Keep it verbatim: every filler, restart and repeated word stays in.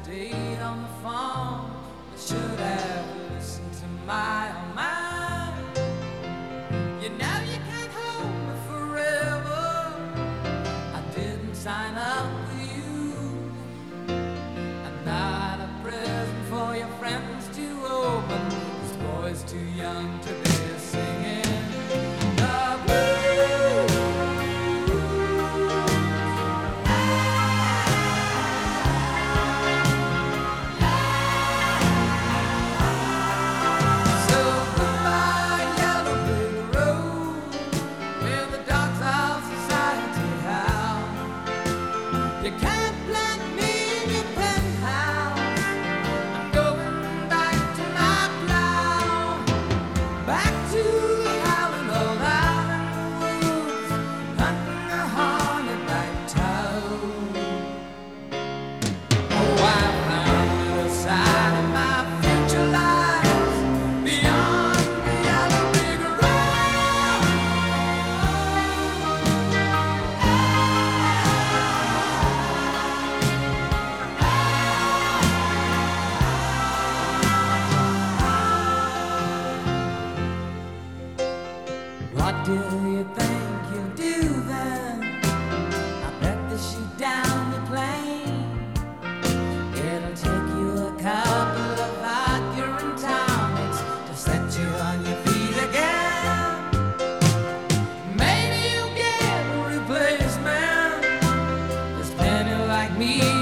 stayed on the phone. I should have listened to my own mind. You know you can't hold me forever. I didn't sign up with you. I'm not a present for your friends to open. This boy's too young to be singing the blues. So goodbye, yellow brick road, where the dogs of society howl. You can't plant me in your penthouse. I'm going back to my plow, back to the howling old island woods, hunting a hornet-back toad. Oh, I found the other side of my future lies beyond the yellow brick road. What do you think you'll do then? I bet they shoot down the plane. It'll take you a couple of Accurate tonics to set you on your feet again. Maybe you'll get a replacement. There's plenty like me